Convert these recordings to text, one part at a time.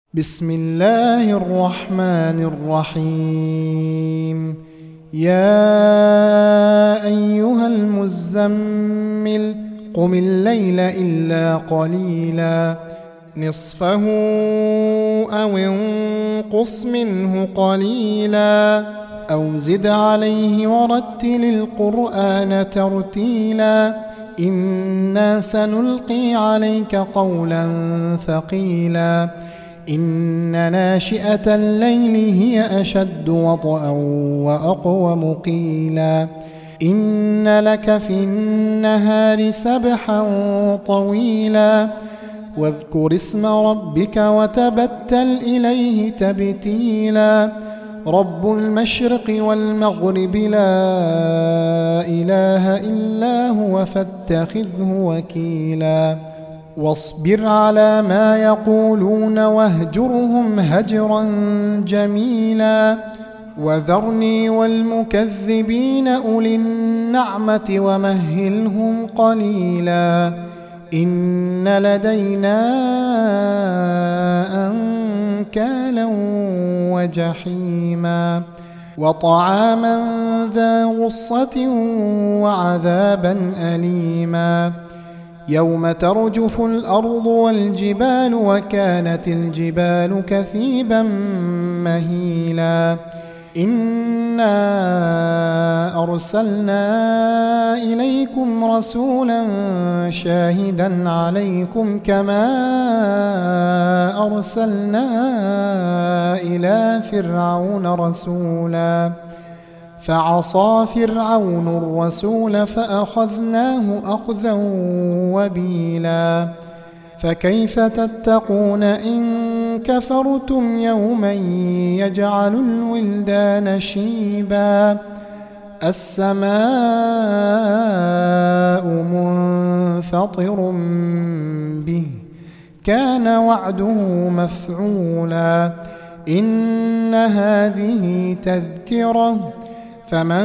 بسم الله الرحمن الرحيم. يا أيها المزمل قم الليل إلا قليلا نصفه أو انقص منه قليلا أو زد عليه ورتل القرآن ترتيلا إنا سنلقي عليك قولا ثقيلا إن ناشئة الليل هي أشد وطئا وأقوم قيلا إن لك في النهار سبحا طويلا واذكر اسم ربك وتبتل إليه تبتيلا رب المشرق والمغرب لا إله إلا هو فاتخذه وكيلا واصبر على ما يقولون واهجرهم هجرا جميلا وذرني والمكذبين أولي النعمة ومهلهم قليلا إن لدينا أنكالا وجحيما وطعاما ذا غصة وعذابا أليما يوم ترجف الأرض والجبال وكانت الجبال كثيبا مهيلا إنا أرسلنا إليكم رسولا شاهدا عليكم كما أرسلنا إلى فرعون رسولا فعصى فرعون الرسول فأخذناه أخذا وبيلا فكيف تتقون إن كفرتم يوما يجعل الولدان شيبا السماء منفطر به كان وعده مفعولا إن هذه تذكرة فمن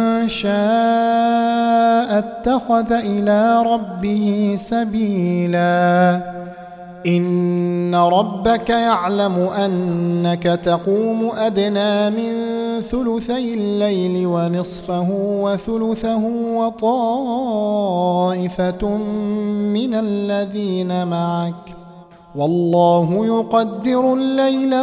شاء اتخذ إلى ربه سبيلا إن ربك يعلم أنك تقوم أدنى من ثلثي الليل ونصفه وثلثه وطائفة من الذين معك والله يقدر الليل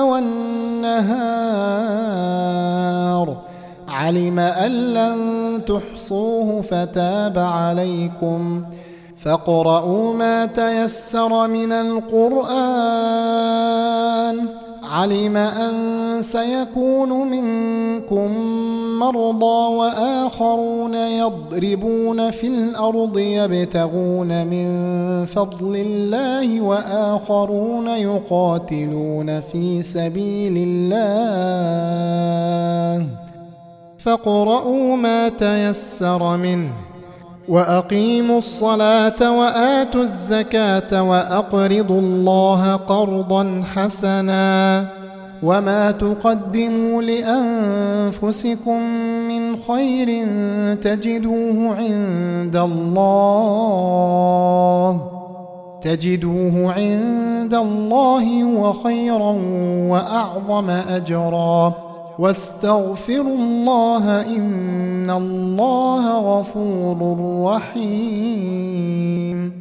والنهار علم أن لن تحصوه فتاب عليكم فاقرؤوا ما تيسر من القرآن علم أن سيكون منكم مرضى وآخرون يضربون في الأرض يبتغون من فضل الله وآخرون يقاتلون في سبيل الله فاقرؤوا ما تيسر منه وأقيموا الصلاة وآتوا الزكاة وأقرضوا الله قرضا حسنا وما تقدموا لأنفسكم من خير تجدوه عند الله وخيرا وأعظم أجرا واستغفروا الله إن الله غفور رحيم.